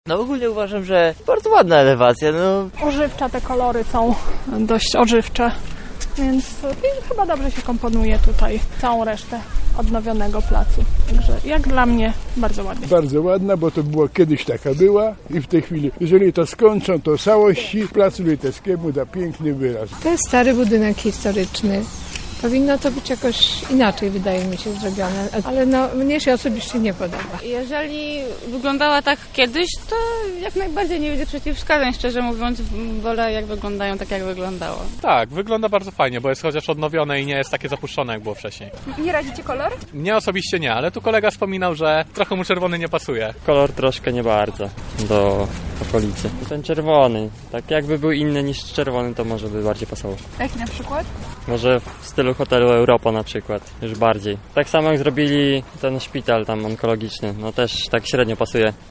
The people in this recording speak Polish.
No ogólnie uważam, że bardzo ładna elewacja, no. Ożywcza, te kolory są dość ożywcze, więc chyba dobrze się komponuje tutaj całą resztę odnowionego placu. Także jak dla mnie bardzo ładnie. Bardzo ładna, bo to była kiedyś taka była i w tej chwili, jeżeli to skończą, to całości placu Litewskiego da piękny wyraz. To jest stary budynek historyczny. Powinno to być jakoś inaczej, wydaje mi się, zrobione, ale mnie się osobiście nie podoba. Jeżeli wyglądała tak kiedyś, to jak najbardziej nie widzę przeciwwskazań, szczerze mówiąc, wolę jak wyglądają tak, jak wyglądało. Tak, wygląda bardzo fajnie, bo jest chociaż odnowione i nie jest takie zapuszczone, jak było wcześniej. Nie radzicie kolor? Mnie osobiście nie, ale tu kolega wspominał, że trochę mu czerwony nie pasuje. Kolor troszkę nie bardzo do okolicy. Ten czerwony, tak jakby był inny niż czerwony, to może by bardziej pasował. Jaki na przykład? Może w stylu hotelu Europa na przykład, już bardziej. Tak samo jak zrobili ten szpital tam onkologiczny, no też tak średnio pasuje.